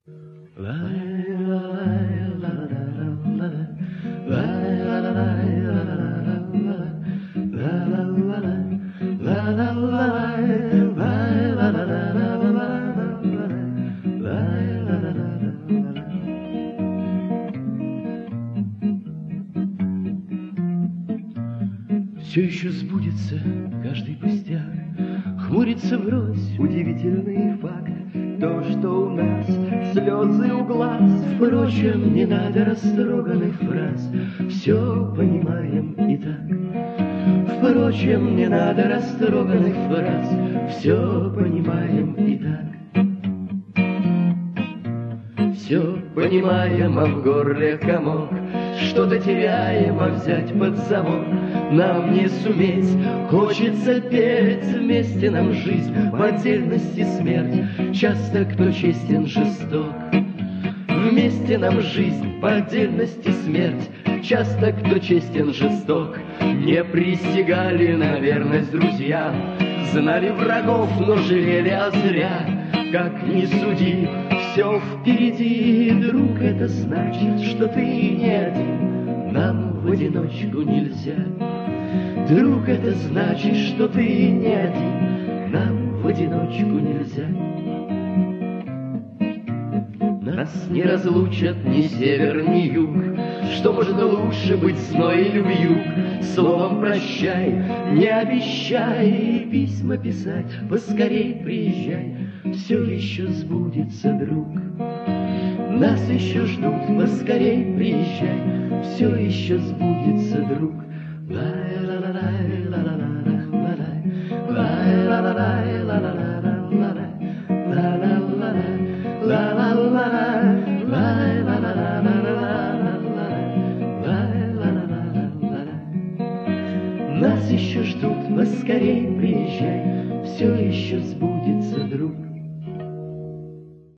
Все еще сбудется каждый пустяк, хмурится врозь удивительный факт. То, что у нас слезы у глаз, впрочем, не надо растроганных фраз, все понимаем и так. Впрочем, не надо растроганных фраз, все понимаем и так. Все понимаем, а в горле комок, что-то теряем, а взять под замок нам не суметь. Хочется петь, вместе нам жизнь, в отдельности смерть. Часто кто честен, жесток. Вместе нам жизнь, по отдельности смерть. Часто кто честен, жесток. Не присягали на верность друзья, знали врагов, но жалели, а зря. Как ни суди, все впереди, друг, это значит, что ты не один. Нам в одиночку нельзя. Друг, это значит, что ты не один. Нам в одиночку нельзя. Нас не разлучат ни север, ни юг. Что может лучше быть зной или вьюг? Словом прощай, не обещай письма писать, поскорей приезжай. Все еще сбудется, друг. Нас еще ждут, поскорей приезжай. Все еще сбудется, друг. Нас еще ждут, поскорей приезжай. Все еще сбудется, друг.